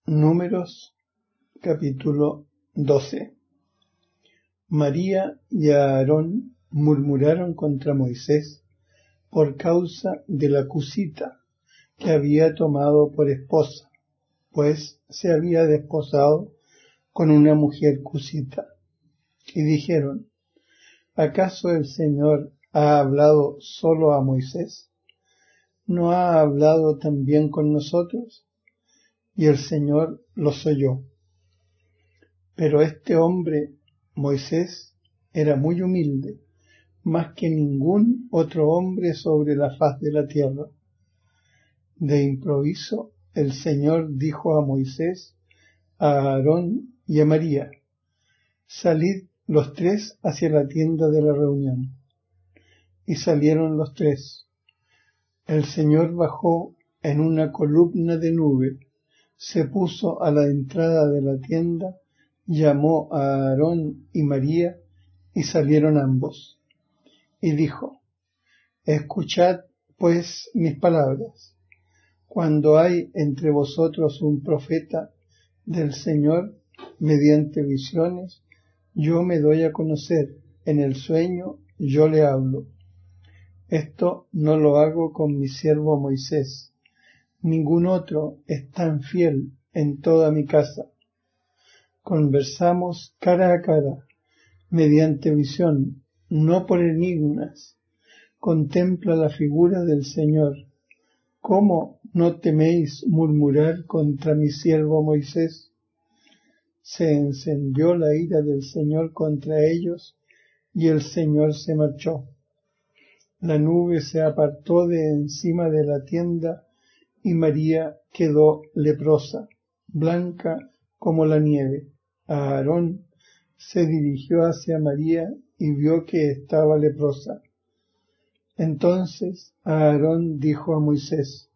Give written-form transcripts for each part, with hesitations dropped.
Números capítulo 12. María y Aarón murmuraron contra Moisés por causa de la cusita que había tomado por esposa, pues se había desposado con una mujer cusita. Y dijeron: ¿acaso el Señor ha hablado solo a Moisés? ¿No ha hablado también con nosotros? Y el Señor los oyó. Pero este hombre, Moisés, era muy humilde, más que ningún otro hombre sobre la faz de la tierra. De improviso, el Señor dijo a Moisés, a Aarón y a María: salid los tres hacia la tienda de la reunión. Y salieron los tres. El Señor bajó en una columna de nube, se puso a la entrada de la tienda, llamó a Aarón y María, y salieron ambos. Y dijo: escuchad pues mis palabras. Cuando hay entre vosotros un profeta del Señor, mediante visiones, yo me doy a conocer, en el sueño yo le hablo. Esto no lo hago con mi siervo Moisés. Ningún otro es tan fiel en toda mi casa. Conversamos cara a cara, mediante visión, no por enigmas. Contempla la figura del Señor. ¿Cómo no teméis murmurar contra mi siervo Moisés? Se encendió la ira del Señor contra ellos, y el Señor se marchó. La nube se apartó de encima de la tienda, y María quedó leprosa, blanca como la nieve. Aarón se dirigió hacia María y vio que estaba leprosa. Entonces Aarón dijo a Moisés: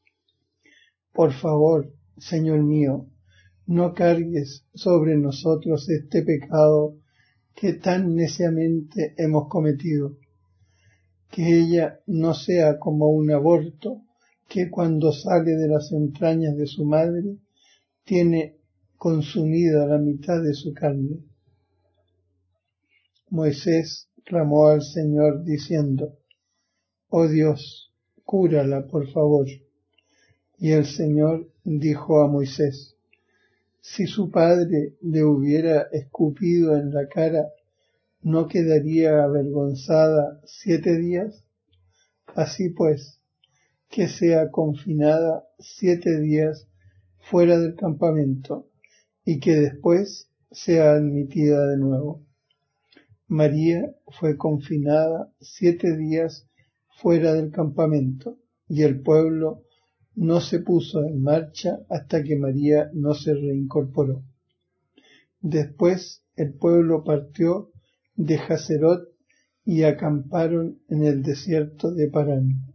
por favor, Señor mío, no cargues sobre nosotros este pecado que tan neciamente hemos cometido. Que ella no sea como un aborto que cuando sale de las entrañas de su madre tiene consumida la mitad de su carne. Moisés clamó al Señor diciendo: oh Dios, cúrala por favor. Y el Señor dijo a Moisés: si su padre le hubiera escupido en la cara, ¿no quedaría avergonzada 7 días? Así pues, que sea confinada 7 días fuera del campamento, y que después sea admitida de nuevo. María fue confinada 7 días fuera del campamento, y el pueblo no se puso en marcha hasta que María no se reincorporó. Después el pueblo partió de Haserot y acamparon en el desierto de Parán.